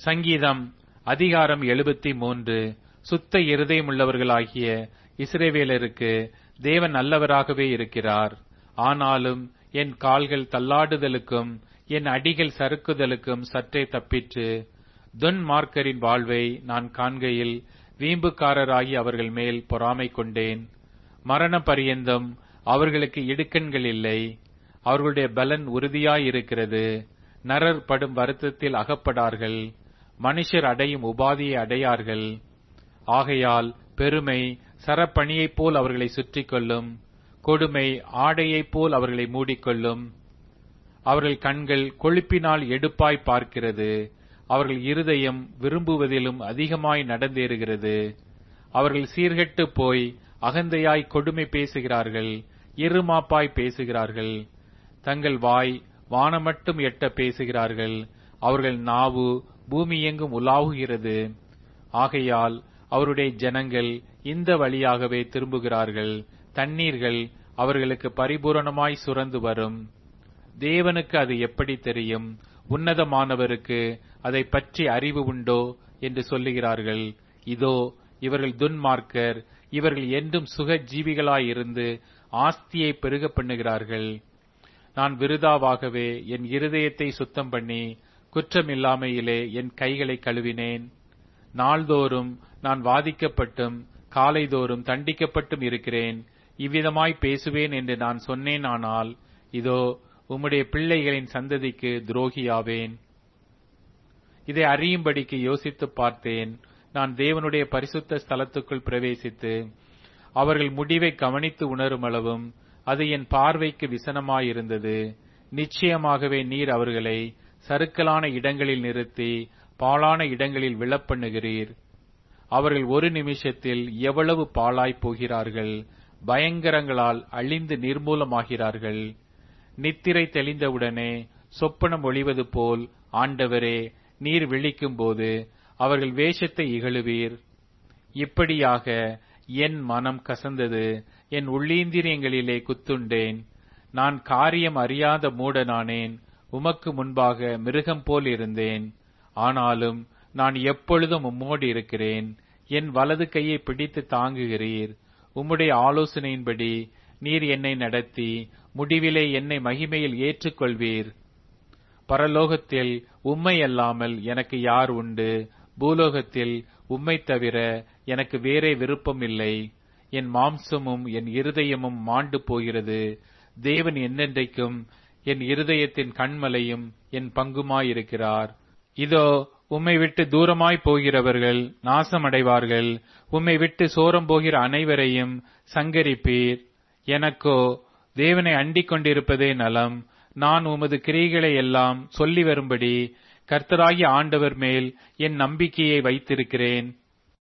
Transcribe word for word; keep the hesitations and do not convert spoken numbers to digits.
சங்கீதம் அதிகாரம் எழுபத்தி மூன்று. சுத்த இருதயமுள்ளவர்களாகிய இஸ்ரவேலருக்கு தேவன் நல்லவராகவே இருக்கிறார். ஆனாலும் என் கால்கள் தள்ளாடுதலுக்கும் என் அடிகள் சறுக்குதலுக்கும் சற்றே தப்பிற்று. துன்மார்க்கரின் வாழ்வை நான் காண்கையில் வீம்புக்காரராகி அவர்கள் மேல் பொறாமை கொண்டேன். மரண பரியந்தம் அவர்களுக்கு இடுக்கண்கள் இல்லை. அவர்களுடைய பலன் உறுதியாயிருக்கிறது. நரர் படும் வருத்தத்தில் அகப்படார்கள். மனுஷர் அடையும் உபாதியை அடையார்கள். ஆகையால் பெருமை சரப்பணியைப் போல் அவர்களை சுற்றி கொள்ளும். கொடுமை ஆடையைப் போல் அவர்களை மூடிக்கொள்ளும். அவர்கள் கண்கள் கொழுப்பினால் எடுப்பாய் பார்க்கிறது. அவர்கள் இருதயம் விரும்புவதிலும் அதிகமாய் நடந்தேறுகிறது. அவர்கள் சீர்கெட்டு போய் அகந்தையாய் கொடுமை பேசுகிறார்கள். இருமாப்பாய் பேசுகிறார்கள். தங்கள் வாய் வானமட்டும் எட்ட பேசுகிறார்கள். அவர்கள் நாவு பூமி எங்கும் உலாவுகிறது. ஆகையால் அவருடைய ஜனங்கள் இந்த வழியாகவே திரும்புகிறார்கள். தண்ணீர்கள் அவர்களுக்கு பரிபூரணமாய் சுரந்து வரும். தேவனுக்கு அது எப்படி தெரியும்? உன்னதமானவருக்கு அதை பற்றி அறிவு உண்டோ என்று சொல்லுகிறார்கள். இதோ இவர்கள் துன்மார்க்கர். இவர்கள் என்றும் சுக ஜீவிகளாயிருந்து ஆஸ்தியை பெருக பண்ணுகிறார்கள். நான் விருதாவாகவே என் இருதயத்தை சுத்தம் பண்ணி குற்றமில்லாமையிலே என் கைகளை கழுவினேன். நாள்தோறும் நான் வாதிக்கப்பட்டும் காலைதோறும் தண்டிக்கப்பட்டும் இருக்கிறேன். இவ்விதமாய் பேசுவேன் என்று நான் சொன்னேனானால் இதோ உம்முடைய பிள்ளைகளின் சந்ததிக்கு துரோகியாவேன். இதை அறியும்படிக்கு யோசித்து பார்த்தேன். நான் தேவனுடைய பரிசுத்த ஸ்தலத்துக்குள் பிரவேசித்து அவர்கள் முடிவை கவனித்து உணரும் அளவும் அது என் பார்வைக்கு விசனமாயிருந்தது. நிச்சயமாகவே நீர் அவர்களை சறுக்கலான இடங்களில் நிறுத்தி பாழான இடங்களில் விழப்பண்ணுகிறீர். அவர்கள் ஒரு நிமிஷத்தில் எவ்வளவு பாழாய் போகிறார்கள். பயங்கரங்களால் அழிந்து நிர்மூலமாகிறார்கள். நித்திரை தெளிந்தவுடனே சொப்பனம் ஒளிவது போல் ஆண்டவரே நீர் விழிக்கும் போது அவர்கள் வேஷத்தை இகழுவீர். இப்படியாக என் மனம் கசந்தது. என் உள்ளீந்திரியங்களிலே குத்துண்டேன். நான் காரியம் அறியாத மூடனானேன். உமக்கு முன்பாக மிருகம் போல் இருந்தேன். ஆனாலும் நான் எப்பொழுதும் உம்மோடு இருக்கிறேன். என் வலது கையை பிடித்து தாங்குகிறீர். உம்முடைய ஆலோசனையின்படி நீர் என்னை நடத்தி முடிவிலே என்னை மகிமையில் ஏற்றுக்கொள்வீர். பரலோகத்தில் உம்மை அல்லாமல் எனக்கு யார் உண்டு? பூலோகத்தில் உம்மை தவிர எனக்கு வேறே விருப்பம் இல்லை. என் மாம்சமும் என் இருதயமும் மாண்டு போகிறது. தேவன் என்னென்றைக்கும் என் இருதயத்தின் கண்மலையும் என் பங்குமாயிருக்கிறார். இதோ உம்மை விட்டு தூரமாய் போகிறவர்கள் நாசமடைவார்கள். உம்மை விட்டு சோரம் போகிற அனைவரையும் சங்கரிப்பீர். எனக்கோ தேவனை அண்டிக் கொண்டிருப்பதே நலம். நான் உமது கிரியைகளை எல்லாம் சொல்லி வரும்படி கர்த்தராகிய ஆண்டவர் மேல் என் நம்பிக்கையை வைத்திருக்கிறேன்.